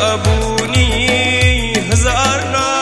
بابوني هزارنا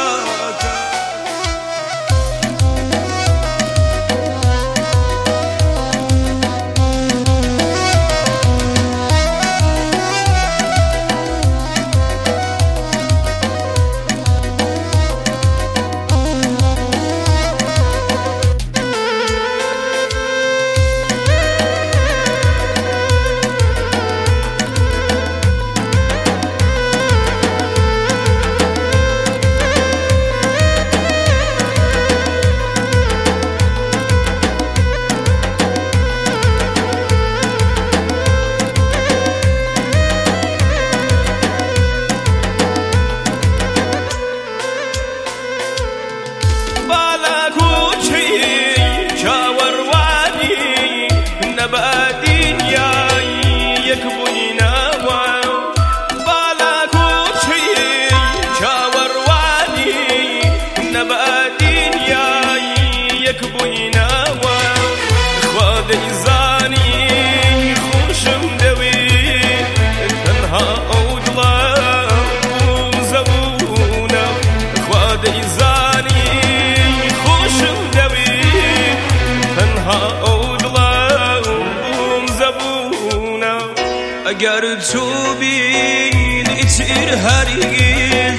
اگر تو بین ایتر هرگز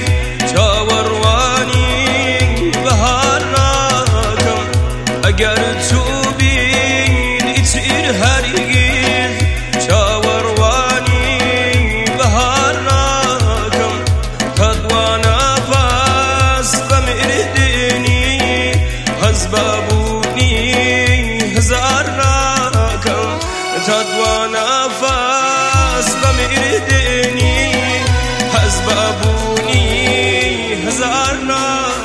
چاوروانی بهار نکن اگر تو بین ایتر هرگز چاوروانی بهار نکن تدوانا فاس قمردنی هزبابونی هزار نکن تدوانا فاس بمردني هزبابوني هزارنا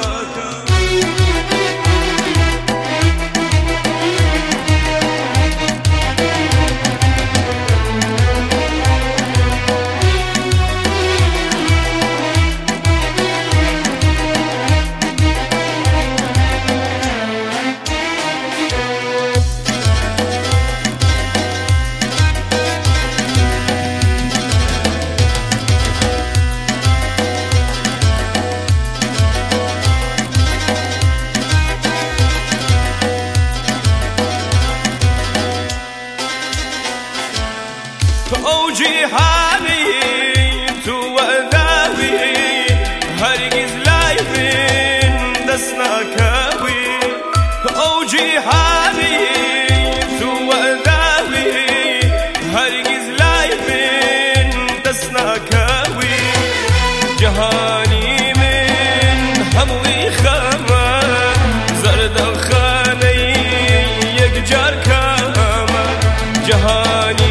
اوجي حالي تو وداوي هرگز لايفين دسنا كاوي اوجي حالي تو وداوي هرگز لايفين دسنا كاوي جهاني من هموي خما زرد خاني يكجار كما جهاني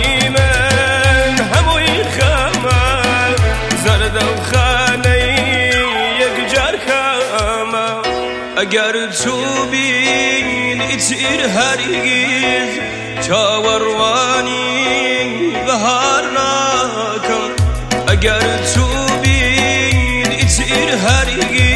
اگر تو بین ایتر هرگز چاوروانی بهار نکن اگر تو بین ایتر هرگز